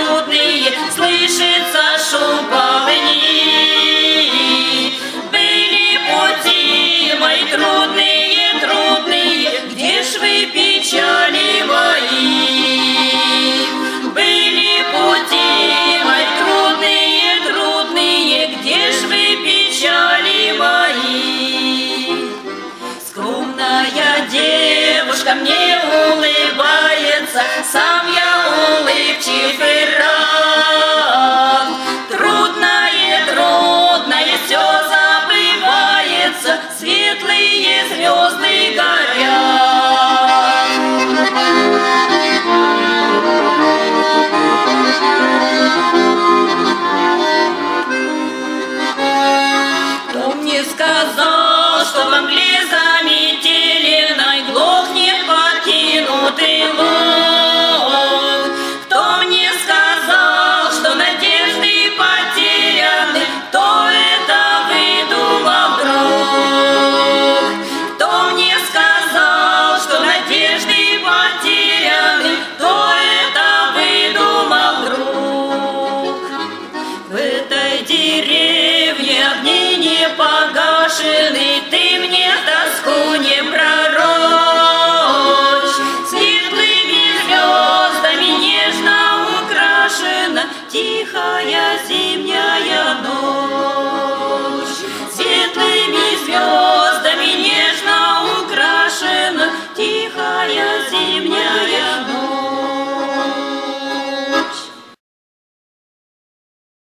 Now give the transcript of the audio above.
трудные, слышится шум полыни. Были пути мои трудные, трудные, где ж вы, печали мои? Были пути мои трудные, трудные, где ж вы, печали мои? Скромная девушка мне улыбается, сам я улыбчив и рад. Трудное, трудное все забывается, светлые звезды горят. Кто мне сказал, что во мгле заметеленной глохнет покинутый луг? Кто мне сказал, что надежды потеряны? Кто это выдумал, друг? Кто мне сказал, что надежды потеряны? Кто это выдумал, друг? В этой деревне огни не погашены, ты мне тоску не пророчь. Светлыми звездами нежно украшена тихая зимняя ночь. Светлыми звездами нежно украшена тихая зимняя